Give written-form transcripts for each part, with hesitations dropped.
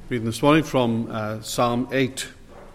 Reading this morning from Psalm 8,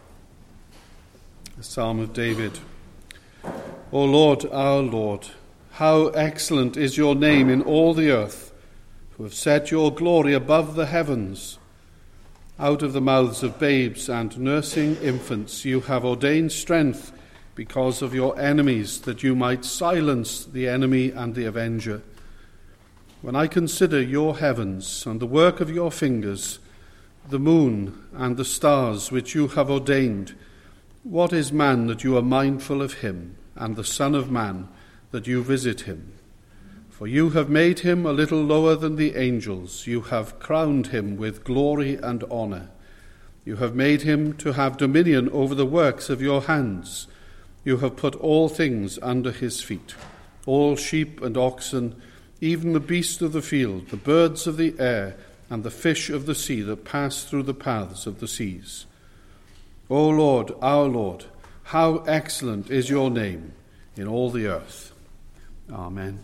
the Psalm of David. O Lord, our Lord, how excellent is your name in all the earth, who have set your glory above the heavens. Out of the mouths of babes and nursing infants you have ordained strength because of your enemies, that you might silence the enemy and the avenger. When I consider your heavens and the work of your fingers, the moon and the stars which you have ordained, what is man that you are mindful of him, and the Son of Man that you visit him? For you have made him a little lower than the angels. You have crowned him with glory and honor. You have made him to have dominion over the works of your hands. You have put all things under his feet, all sheep and oxen, even the beasts of the field, the birds of the air, and the fish of the sea that pass through the paths of the seas. O Lord, our Lord, how excellent is your name in all the earth. Amen.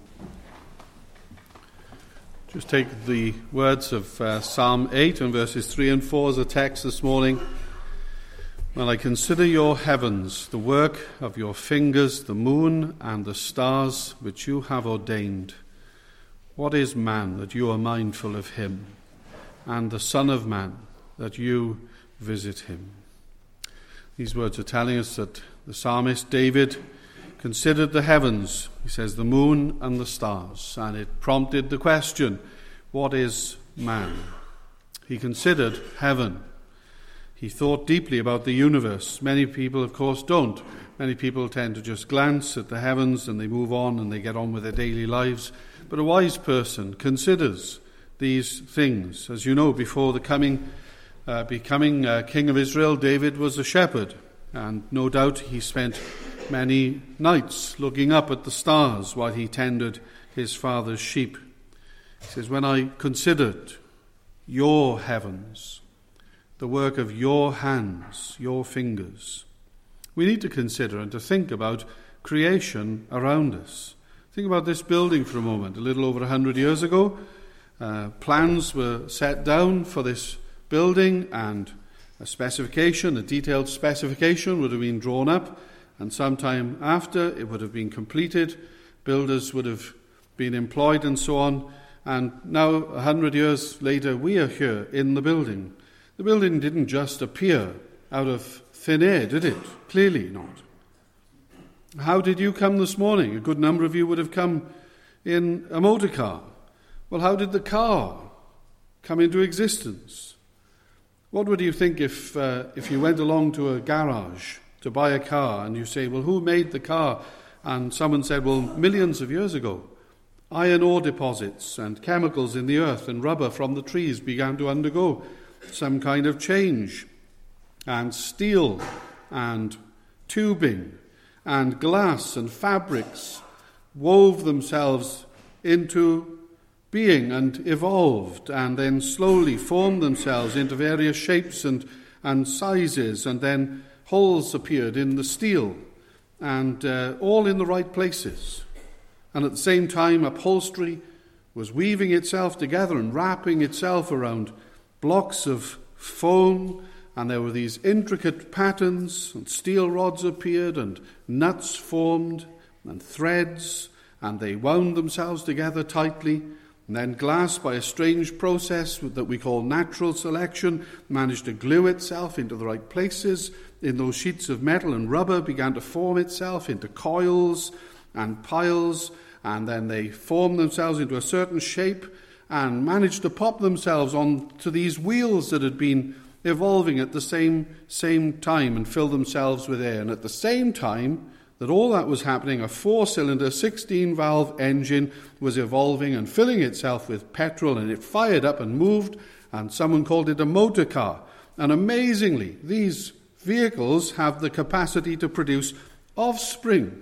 Just take the words of Psalm 8 and verses 3 and 4 as a text this morning. When I consider your heavens, the work of your fingers, the moon and the stars which you have ordained, what is man that you are mindful of him, and the Son of Man that you visit him? These words are telling us that the psalmist David considered the heavens, he says the moon and the stars, and it prompted the question, what is man? He considered heaven. He thought deeply about the universe. Many people, of course, don't. Many people tend to just glance at the heavens and they move on and they get on with their daily lives. But a wise person considers these things. As you know, before the becoming king of Israel, David was a shepherd. And no doubt he spent many nights looking up at the stars while he tended his father's sheep. He says, when I considered your heavens, the work of your hands, your fingers, we need to consider and to think about creation around us. Think about this building for a moment. A little over 100 years ago, plans were set down for this building, and a detailed specification would have been drawn up, and sometime after it would have been completed, builders would have been employed and so on, and now 100 years later we are here in the building. The building didn't just appear out of thin air, did it? Clearly not. How did you come this morning? A good number of you would have come in a motor car. Well, how did the car come into existence? What would you think if you went along to a garage to buy a car and you say, well, who made the car? And someone said, well, millions of years ago, iron ore deposits and chemicals in the earth and rubber from the trees began to undergo some kind of change. And steel and tubing and glass and fabrics wove themselves into being and evolved, and then slowly formed themselves into various shapes and sizes, and then holes appeared in the steel, and all in the right places. And at the same time, upholstery was weaving itself together and wrapping itself around blocks of foam, and there were these intricate patterns, and steel rods appeared, and nuts formed, and threads, and they wound themselves together tightly. And then glass, by a strange process that we call natural selection, managed to glue itself into the right places in those sheets of metal, and rubber began to form itself into coils and piles, and then they formed themselves into a certain shape and managed to pop themselves onto these wheels that had been evolving at the same time and fill themselves with air. And at the same time that all that was happening, a 4-cylinder, 16-valve engine was evolving and filling itself with petrol, and it fired up and moved, and someone called it a motor car. And amazingly, these vehicles have the capacity to produce offspring,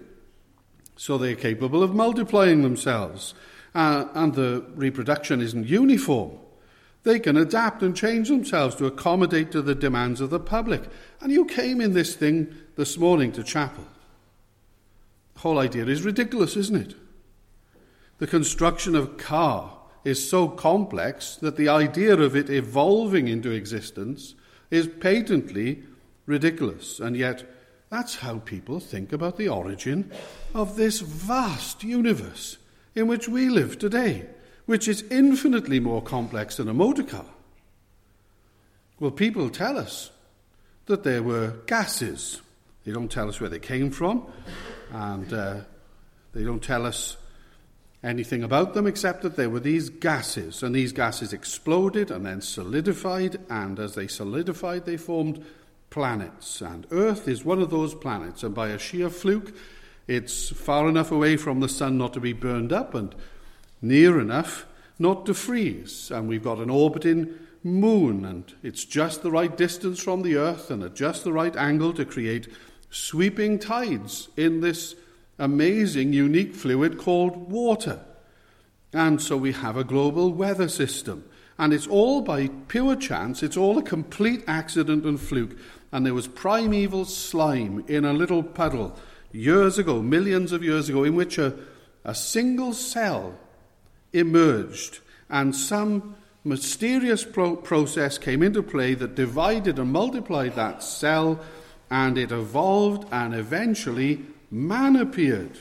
so they're capable of multiplying themselves, and the reproduction isn't uniform. They can adapt and change themselves to accommodate to the demands of the public. And you came in this thing this morning to chapel. The whole idea is ridiculous, isn't it? The construction of a car is so complex that the idea of it evolving into existence is patently ridiculous. And yet, that's how people think about the origin of this vast universe in which we live today, which is infinitely more complex than a motor car. Well, people tell us that there were gases. They don't tell us where they came from, and they don't tell us anything about them except that there were these gases, and these gases exploded and then solidified, and as they solidified, they formed planets. And Earth is one of those planets, and by a sheer fluke, it's far enough away from the sun not to be burned up and near enough not to freeze. And we've got an orbiting moon, and it's just the right distance from the Earth and at just the right angle to create sweeping tides in this amazing, unique fluid called water. And so we have a global weather system. And it's all by pure chance. It's all a complete accident and fluke. And there was primeval slime in a little puddle years ago, millions of years ago, in which a single cell emerged. And some mysterious process came into play that divided and multiplied that cell, and it evolved, and eventually man appeared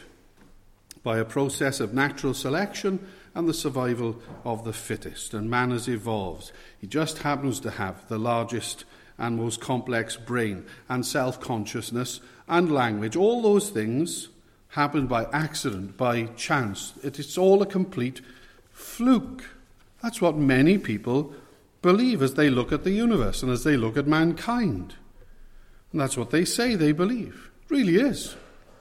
by a process of natural selection and the survival of the fittest. And man has evolved. He just happens to have the largest and most complex brain and self-consciousness and language. All those things happened by accident, by chance. It's all a complete fluke. That's what many people believe as they look at the universe and as they look at mankind. And that's what they say they believe. It really is.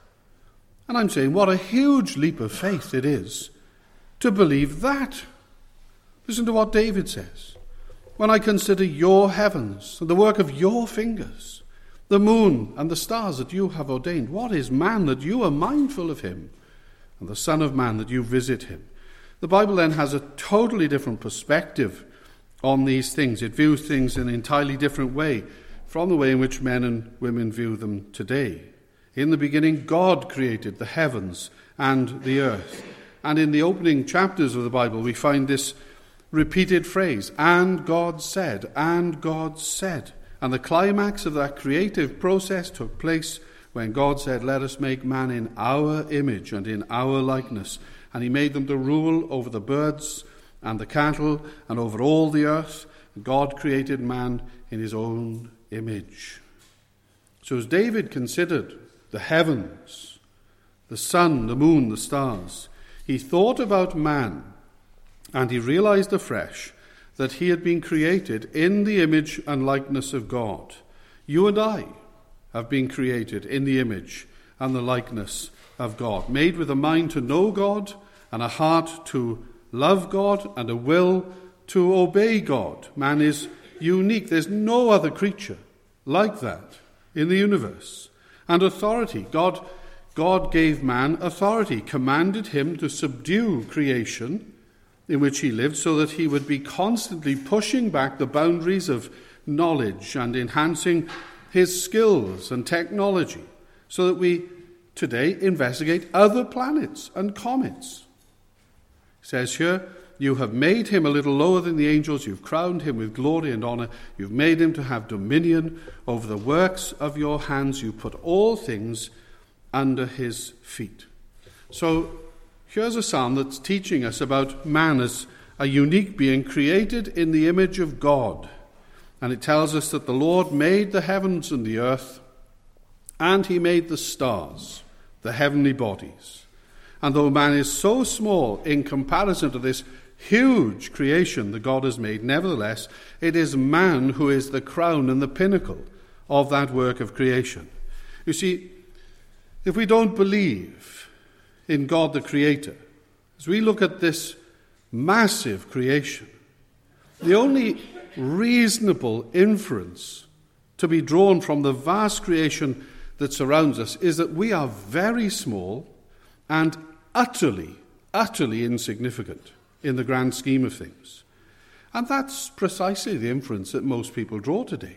And I'm saying, what a huge leap of faith it is to believe that. Listen to what David says. When I consider your heavens and the work of your fingers, the moon and the stars that you have ordained, what is man that you are mindful of him, and the Son of Man that you visit him? The Bible then has a totally different perspective on these things. It views things in an entirely different way from the way in which men and women view them today. In the beginning, God created the heavens and the earth. And in the opening chapters of the Bible, we find this repeated phrase, and God said, and God said. And the climax of that creative process took place when God said, let us make man in our image and in our likeness. And he made them to rule over the birds and the cattle and over all the earth. God created man in his own image. So as David considered the heavens, the sun, the moon, the stars, he thought about man, and he realized afresh that he had been created in the image and likeness of God. You and I have been created in the image and the likeness of God, made with a mind to know God and a heart to love God and a will to obey God. Man is unique. There's no other creature like that in the universe. And authority. God gave man authority, commanded him to subdue creation in which he lived so that he would be constantly pushing back the boundaries of knowledge and enhancing his skills and technology so that we today investigate other planets and comets. It says here, you have made him a little lower than the angels. You've crowned him with glory and honor. You've made him to have dominion over the works of your hands. You put all things under his feet. So here's a psalm that's teaching us about man as a unique being created in the image of God. And it tells us that the Lord made the heavens and the earth, and he made the stars, the heavenly bodies. And though man is so small in comparison to this huge creation that God has made, nevertheless, it is man who is the crown and the pinnacle of that work of creation. You see, if we don't believe in God the Creator, as we look at this massive creation, the only reasonable inference to be drawn from the vast creation that surrounds us is that we are very small and utterly insignificant in the grand scheme of things. And that's precisely the inference that most people draw today.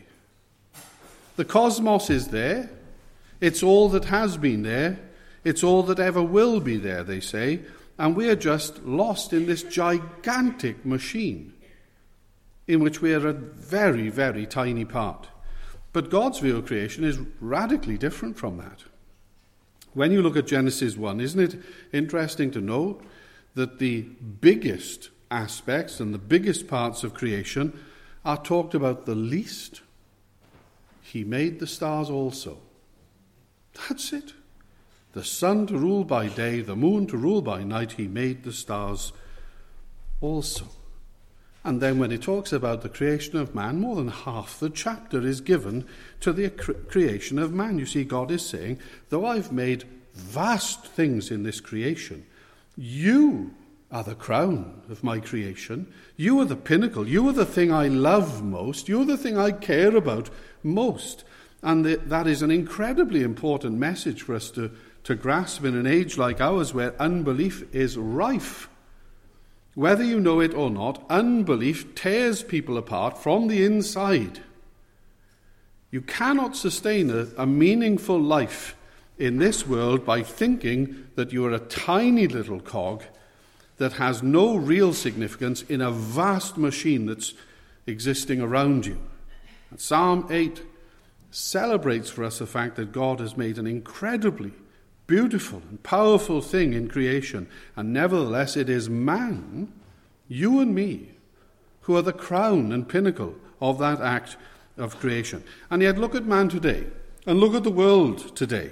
The cosmos is there. It's all that has been there. It's all that ever will be there, they say. and we are just lost in this gigantic machine in which we are a very, very tiny part. But God's view of creation is radically different from that. When you look at Genesis 1, isn't it interesting to know that the biggest aspects and the biggest parts of creation are talked about the least? He made the stars also. That's it. The sun to rule by day, the moon to rule by night, he made the stars also. And then when it talks about the creation of man, more than half the chapter is given to the creation of man. You see, God is saying, though I've made vast things in this creation, you are the crown of my creation. You are the pinnacle. You are the thing I love most. You are the thing I care about most. And that is an incredibly important message for us to grasp in an age like ours where unbelief is rife. Whether you know it or not, unbelief tears people apart from the inside. You cannot sustain a meaningful life in this world by thinking that you are a tiny little cog that has no real significance in a vast machine that's existing around you. And Psalm 8 celebrates for us the fact that God has made an incredibly beautiful and powerful thing in creation, and nevertheless it is man, you and me, who are the crown and pinnacle of that act of creation. And yet look at man today, and look at the world today.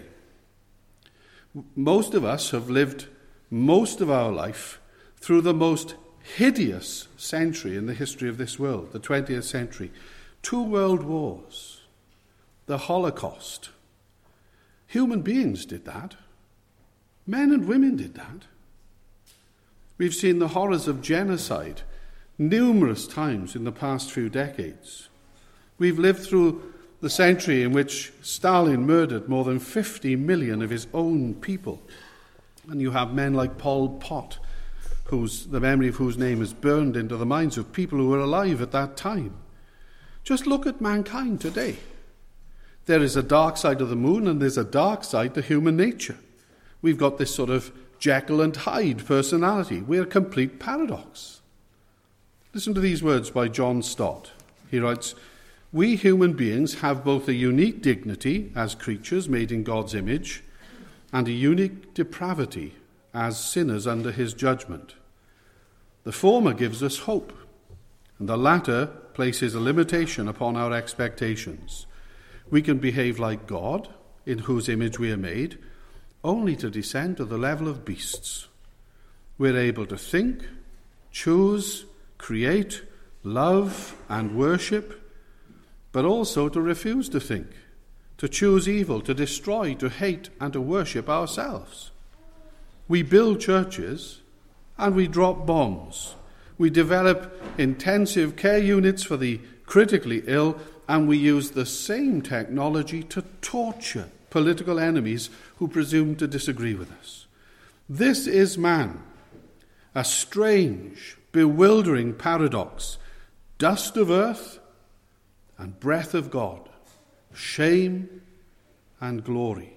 Most of us have lived most of our life through the most hideous century in the history of this world, the 20th century. 2 world wars, the Holocaust. Human beings did that. Men and women did that. We've seen the horrors of genocide numerous times in the past few decades. We've lived through the century in which Stalin murdered more than 50 million of his own people. And you have men like Pol Pot, the memory of whose name is burned into the minds of people who were alive at that time. Just look at mankind today. There is a dark side of the moon and there's a dark side to human nature. We've got this sort of Jekyll and Hyde personality. We're a complete paradox. Listen to these words by John Stott. He writes, "We human beings have both a unique dignity as creatures made in God's image and a unique depravity as sinners under his judgment. The former gives us hope, and the latter places a limitation upon our expectations. We can behave like God, in whose image we are made, only to descend to the level of beasts. We're able to think, choose, create, love, and worship, but also to refuse to think, to choose evil, to destroy, to hate, and to worship ourselves. We build churches and we drop bombs. We develop intensive care units for the critically ill, and we use the same technology to torture political enemies who presume to disagree with us. This is man, a strange, bewildering paradox, dust of earth and breath of God, shame and glory."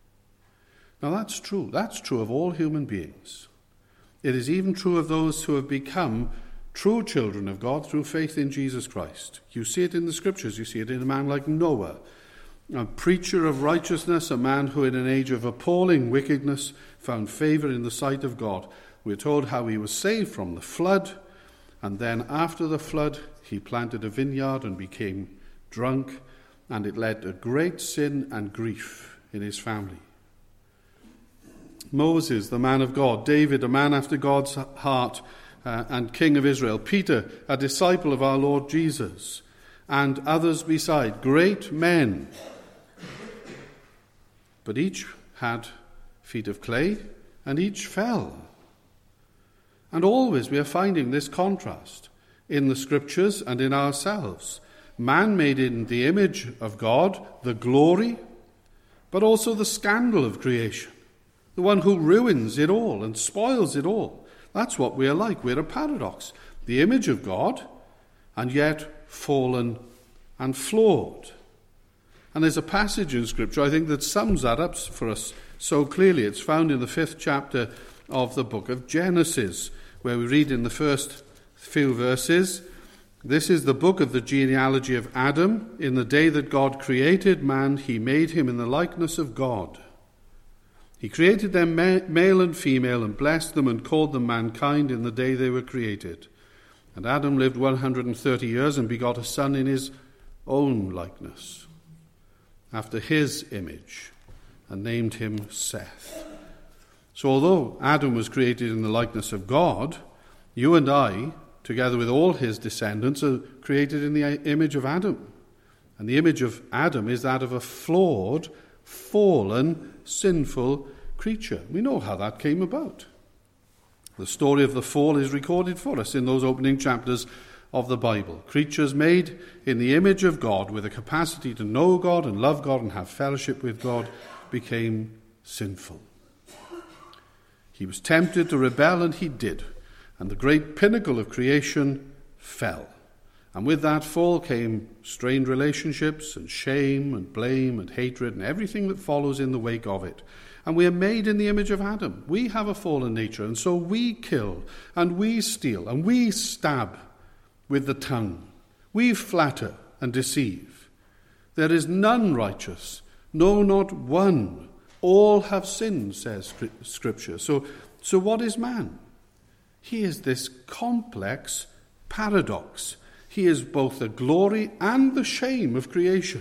Now that's true. That's true of all human beings. It is even true of those who have become true children of God through faith in Jesus Christ. You see it in the Scriptures. You see it in a man like Noah, a preacher of righteousness, a man who in an age of appalling wickedness found favor in the sight of God. We're told how he was saved from the flood, and then after the flood he planted a vineyard and became drunk, and it led to great sin and grief in his family. Moses, the man of God, David, a man after God's heart and king of Israel, Peter, a disciple of our Lord Jesus, and others beside, great men. But each had feet of clay, and each fell. And always we are finding this contrast in the Scriptures and in ourselves. Man made in the image of God, the glory, but also the scandal of creation, the one who ruins it all and spoils it all. That's what we are like. We're a paradox. The image of God, and yet fallen and flawed. And there's a passage in Scripture, I think, that sums that up for us so clearly. It's found in the 5th chapter of the book of Genesis, where we read in the first few verses, "This is the book of the genealogy of Adam. In the day that God created man, he made him in the likeness of God. He created them male and female, and blessed them and called them mankind in the day they were created. And Adam lived 130 years and begot a son in his own likeness, after his image, and named him Seth." So although Adam was created in the likeness of God, you and I, together with all his descendants, are created in the image of Adam. And the image of Adam is that of a flawed, fallen, sinful creature. We know how that came about. The story of the fall is recorded for us in those opening chapters of the Bible. Creatures made in the image of God, with a capacity to know God and love God and have fellowship with God, became sinful. He was tempted to rebel, and he did. And the great pinnacle of creation fell. And with that fall came strained relationships and shame and blame and hatred and everything that follows in the wake of it. And we are made in the image of Adam. We have a fallen nature, and so we kill and we steal and we stab with the tongue. We flatter and deceive. There is none righteous, no, not one. All have sinned, says Scripture. So what is man? He is this complex paradox. He is both the glory and the shame of creation.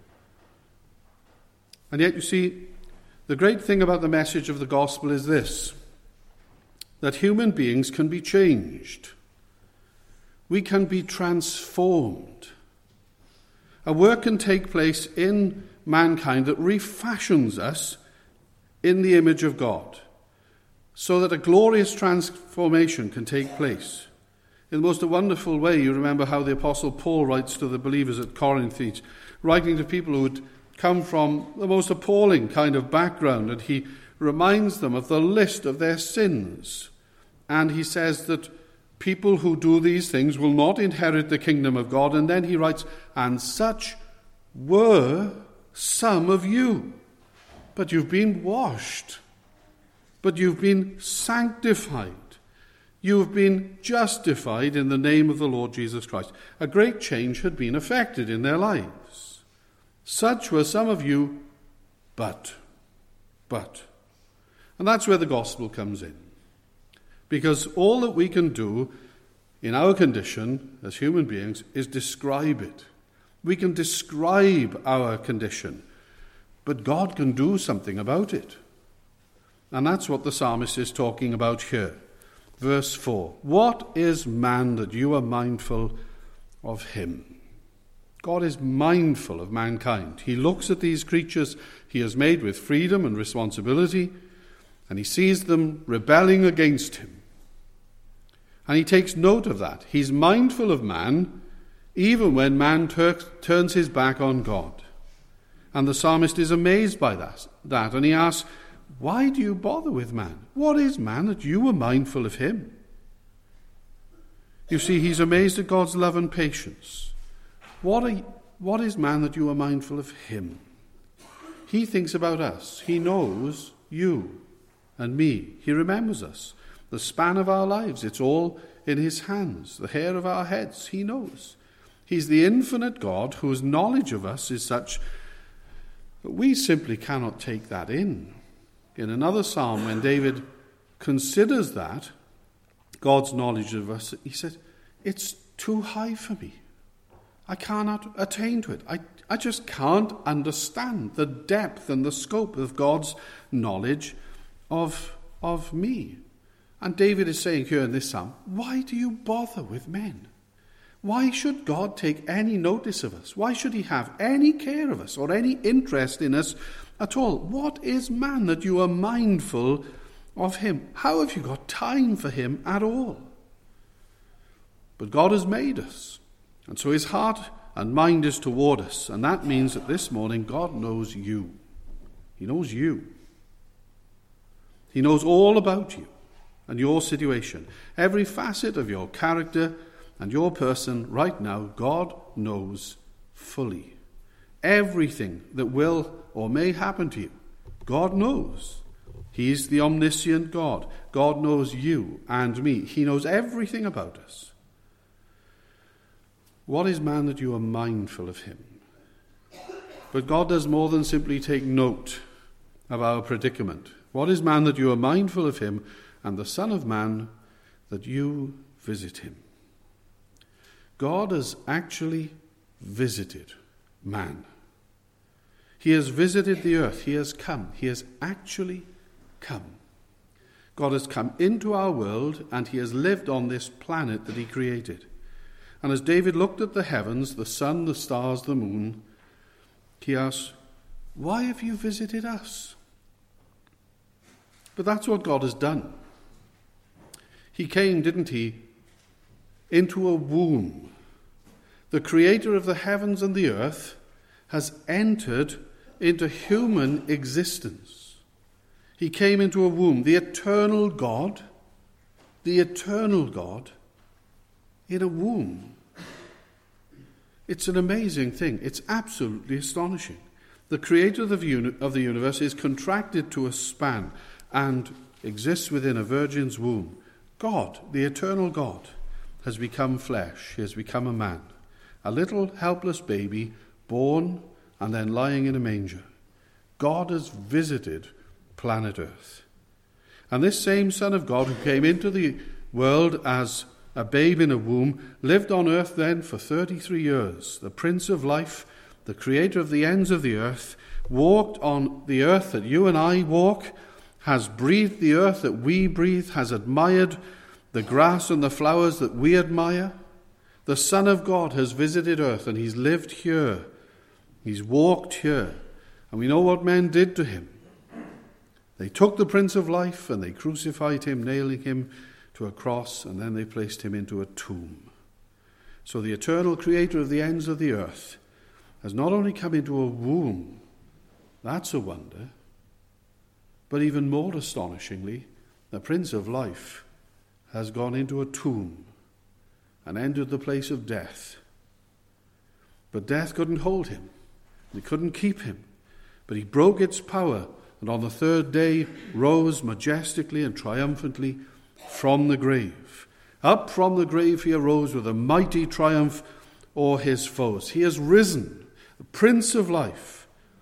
And yet, you see, the great thing about the message of the gospel is this, that human beings can be changed. We can be transformed. A work can take place in mankind that refashions us in the image of God, so that a glorious transformation can take place. In the most wonderful way, you remember how the Apostle Paul writes to the believers at Corinth, writing to people who had come from the most appalling kind of background, and he reminds them of the list of their sins. And he says that people who do these things will not inherit the kingdom of God. And then he writes, "And such were some of you. But you've been washed. But you've been sanctified. You've been justified in the name of the Lord Jesus Christ." A great change had been effected in their lives. "Such were some of you, but. And that's where the gospel comes in. Because all that we can do in our condition as human beings is describe it. We can describe our condition, but God can do something about it. And that's what the psalmist is talking about here. Verse 4, "What is man that you are mindful of him?" God is mindful of mankind. He looks at these creatures he has made with freedom and responsibility, and he sees them rebelling against him. And he takes note of that. He's mindful of man, even when man turns his back on God. And the psalmist is amazed by that, and he asks, "Why do you bother with man? What is man that you are mindful of him?" You see, he's amazed at God's love and patience. What is man that you are mindful of him? He thinks about us. He knows you and me. He remembers us. The span of our lives, it's all in his hands. The hair of our heads, he knows. He's the infinite God whose knowledge of us is such that we simply cannot take that in. In another psalm, when David considers that, God's knowledge of us, he said, "It's too high for me. I cannot attain to it. I just can't understand the depth and the scope of God's knowledge of me." And David is saying here in this psalm, why do you bother with men? Why should God take any notice of us? Why should he have any care of us or any interest in us at all? What is man that you are mindful of him? How have you got time for him at all? But God has made us, and so his heart and mind is toward us, and that means that this morning God knows you. He knows you. He knows all about you and your situation, every facet of your character and your person right now. God knows fully. Everything that will or may happen to you, God knows. He is the omniscient God. God knows you and me. He knows everything about us. What is man that you are mindful of him? But God does more than simply take note of our predicament. What is man that you are mindful of him, and the Son of Man that you visit him? God has actually visited man. He has visited the earth. He has come. He has actually come. God has come into our world, and he has lived on this planet that he created. And as David looked at the heavens, the sun, the stars, the moon, he asked, "Why have you visited us?" But that's what God has done. He came, didn't he, into a womb. The creator of the heavens and the earth has entered into human existence. He came into a womb, the eternal God in a womb. It's an amazing thing. It's absolutely astonishing. The creator of the universe is contracted to a span and exists within a virgin's womb. God, the eternal God, has become flesh. He has become a man. A little helpless baby born and then lying in a manger. God has visited planet Earth. And this same Son of God who came into the world as a babe in a womb lived on earth then for 33 years. The Prince of Life, the creator of the ends of the earth, walked on the earth that you and I walk, has breathed the earth that we breathe, has admired the grass and the flowers that we admire. The Son of God has visited earth, and he's lived here. He's walked here. And we know what men did to him. They took the Prince of Life and they crucified him, nailing him to a cross, and then they placed him into a tomb. So the eternal creator of the ends of the earth has not only come into a womb, that's a wonder, but even more astonishingly, the Prince of Life has gone into a tomb and entered the place of death. But death couldn't hold him. It couldn't keep him. But he broke its power, and on the third day rose majestically and triumphantly from the grave. Up from the grave he arose with a mighty triumph o'er his foes. He has risen. The Prince of Life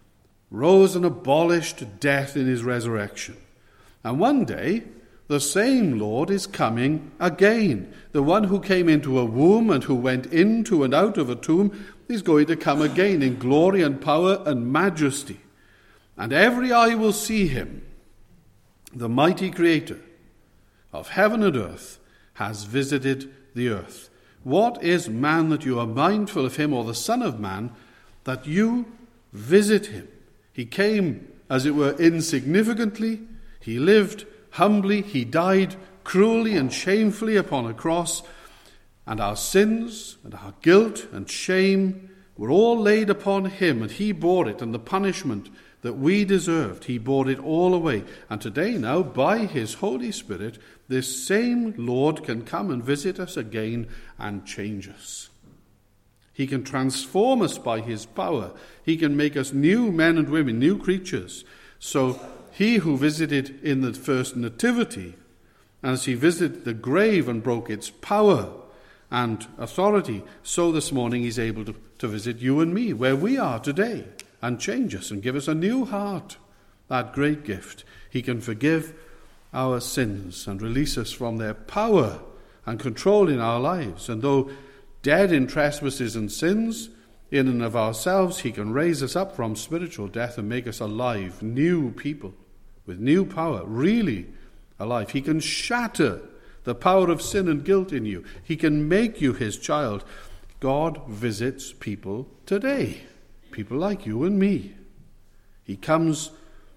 rose and abolished death in his resurrection. And one day, the same Lord is coming again. The one who came into a womb and who went into and out of a tomb is going to come again in glory and power and majesty. And every eye will see him. The mighty creator of heaven and earth has visited the earth. What is man that you are mindful of him, or the Son of Man that you visit him? He came, as it were, insignificantly. He lived humbly. He died cruelly and shamefully upon a cross. And our sins and our guilt and shame were all laid upon him, and he bore it, and the punishment that we deserved, he bore it all away. And today now, by his Holy Spirit, this same Lord can come and visit us again and change us. He can transform us by his power. He can make us new men and women, new creatures. So he who visited in the first nativity, as he visited the grave and broke its power and authority, so this morning he's able to visit you and me where we are today and change us and give us a new heart, that great gift. He can forgive our sins and release us from their power and control in our lives. And though dead in trespasses and sins, in and of ourselves, he can raise us up from spiritual death and make us alive, new people with new power, really alive. He can shatter the power of sin and guilt in you. He can make you his child. God visits people today, people like you and me. He comes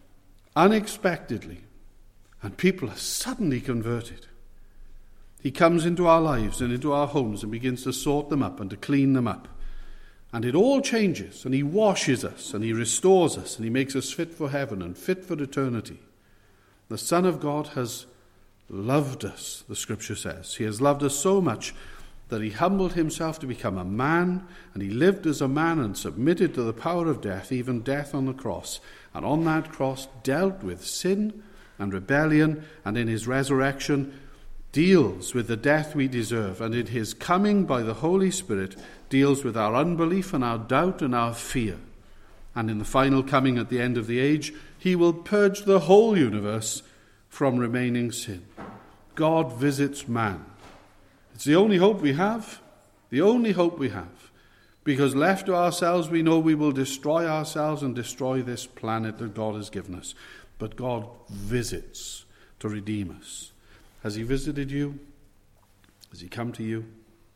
unexpectedly, and people are suddenly converted. He comes into our lives and into our homes and begins to sort them up and to clean them up. And it all changes, and he washes us, and he restores us, and he makes us fit for heaven and fit for eternity. The Son of God has loved us, the Scripture says. He has loved us so much that he humbled himself to become a man, and he lived as a man and submitted to the power of death, even death on the cross. And on that cross dealt with sin and rebellion, and in his resurrection deals with the death we deserve, and in his coming by the Holy Spirit deals with our unbelief and our doubt and our fear. And in the final coming at the end of the age, he will purge the whole universe from remaining sin. God visits man. It's the only hope we have. The only hope we have. Because left to ourselves, we know we will destroy ourselves and destroy this planet that God has given us. But God visits to redeem us. Has he visited you? Has he come to you?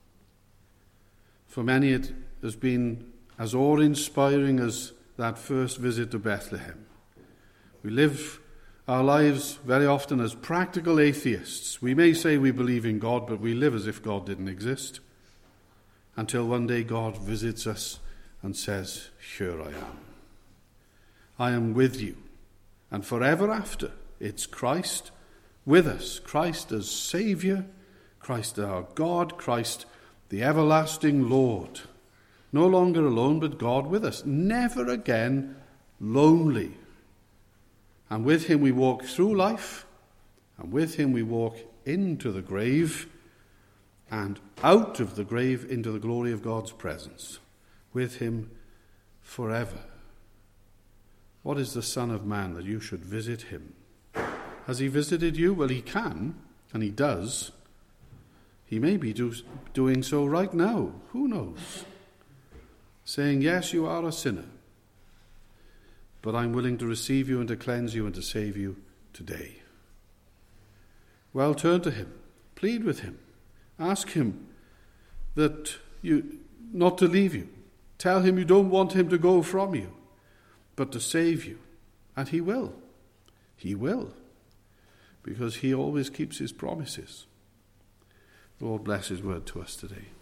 For many it has been as awe-inspiring as that first visit to Bethlehem. We live our lives very often as practical atheists. We may say we believe in God, but we live as if God didn't exist. Until one day God visits us and says, "Here I am. I am with you." And forever after, it's Christ with us. Christ as Saviour, Christ our God, Christ the everlasting Lord. No longer alone, but God with us. Never again lonely. And with him we walk through life, and with him we walk into the grave, and out of the grave into the glory of God's presence. With him forever. What is the Son of Man that you should visit him? Has he visited you? Well, he can, and he does. He may be doing so right now. Who knows? Saying, yes, you are a sinner, but I'm willing to receive you and to cleanse you and to save you today. Well, turn to him. Plead with him. Ask him that you not to leave you. Tell him you don't want him to go from you, but to save you. And he will. He will. Because he always keeps his promises. The Lord bless his word to us today.